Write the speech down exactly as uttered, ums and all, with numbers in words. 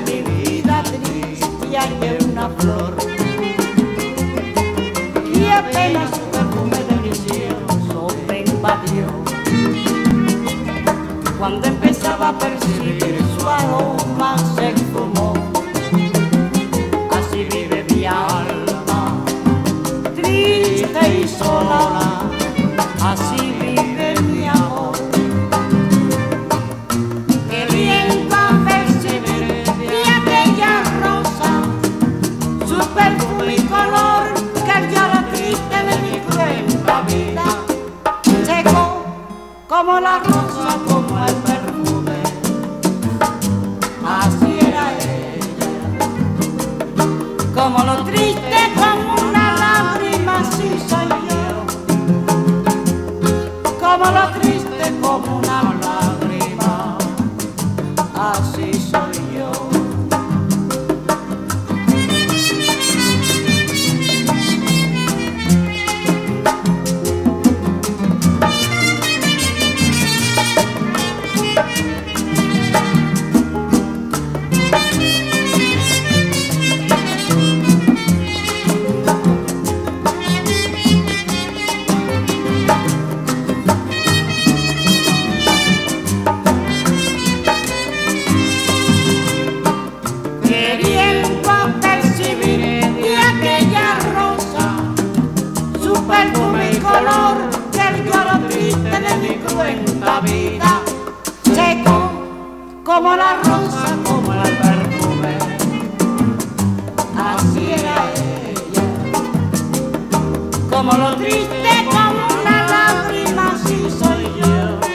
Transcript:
mi vida triste hay una flor y apenas su perfume delicioso me invadió. Cuando empezaba a percibir su aroma se esfumó. Así vive mi alma, triste y sola. Así vive mi amor, queriendo percibir de aquella rosa su perfume y color que el lloro triste de mi cruenta vida secó como la rosa, como el perfume. Así era ella, como lo triste, como una lágrima, así soy yo. Como lo triste, como una lágrima, así soy yo. Perfume y color que el lloro triste de mi cruenta vida seco como la rosa, como el perfume. Así era ella, como lo triste, como una lágrima, así soy yo.